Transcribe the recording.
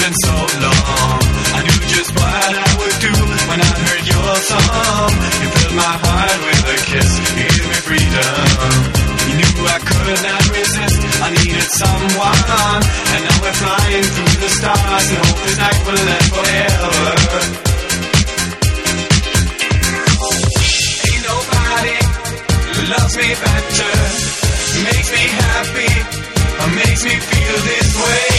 been so long. I knew just what I would do when I heard your song. You filled my heart with a kiss, you gave me freedom. You knew I could not resist, I needed someone. And now we're flying through the stars and hope this night will last forever. Ain't nobody loves me better, makes me happy, or makes me feel this way.